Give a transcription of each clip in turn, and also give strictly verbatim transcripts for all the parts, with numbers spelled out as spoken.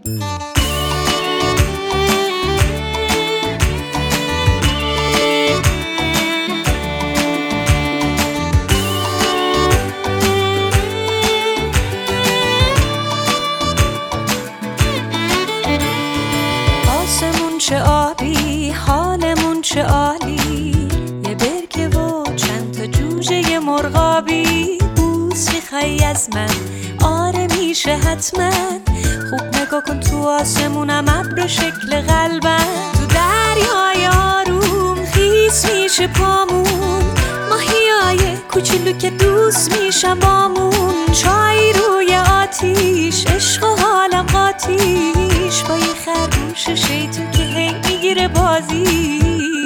چه آبی حالمون چه عالی، یه برکه و چند تا جوجه مرغابی. بوس میخوای از من؟ آره میشه حتما. خوب نگاه کن تو آسمونم ابر شکل قلبم. تو دریای آروم خیس میشه پامون، ماهیای کوچولو که دوست میشن بامون. چای روی آتیش عشق و حالم قاتیش، با یه خرگوش شیطون که هی میگیره بازیش.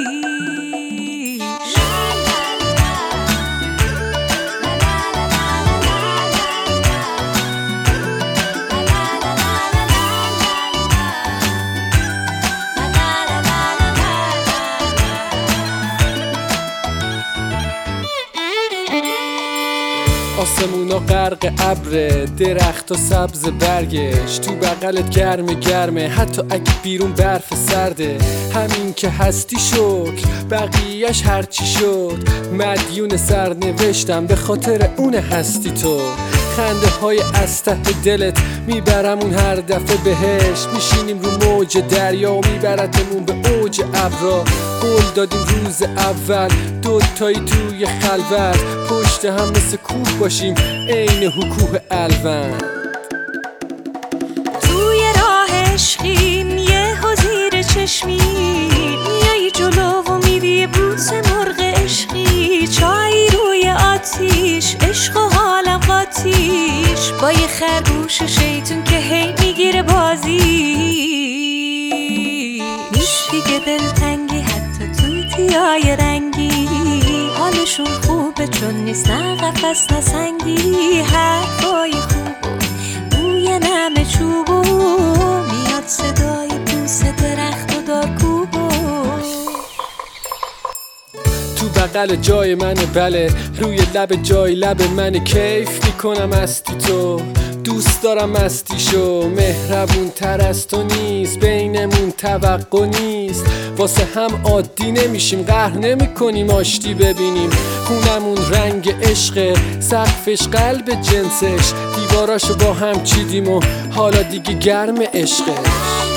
آسمونا غرق ابره، درخت و سبز برگش، تو بغلت گرمه گرمه حتی اگه بیرون برف سرده. همین که هستی شکر، بقیهش هرچی شد. مدیون سرنوشتم به خاطر اون هستی تو. خنده های از ته دلت میبرمون هر دفعه بهش. میشینیم رو موج دریا و میبرتمون به اوج ابرا. قول دادیم روز اول دوتایی توی خلوت، پشت هم مثل کوه باشیم عین حکوه الوند. توی راه عشقیم یه زیر چشمی، میایی جلو و میدی بوس مرغ عشقی. چای روی آتیش عشق و حالم قاتیش، با یه خرگوش شیطون که هی میگیره بازی. نیست دیگه دلتنگی حتی توتیای رنگی، حالشون خوبه چون نیست نه قفس نه سنگی. حرفای خوب و بوی نم چوب و میاد صدای بوس درخت و دارکوب. تو بغل جای منه بله، روی لب جای لب منه. کیف میکنم استی تو، دوست دارم مستیشو. مهربون تر از تو نیست، بینمون توقع نیست. واسه هم عادی نمیشیم، قهر نمی کنیم آشتی ببینیم. خونمون رنگ عشقه، سقفش قلب جنسش. دیواراشو با هم چیدیم و حالا دیگه گرم عشقه.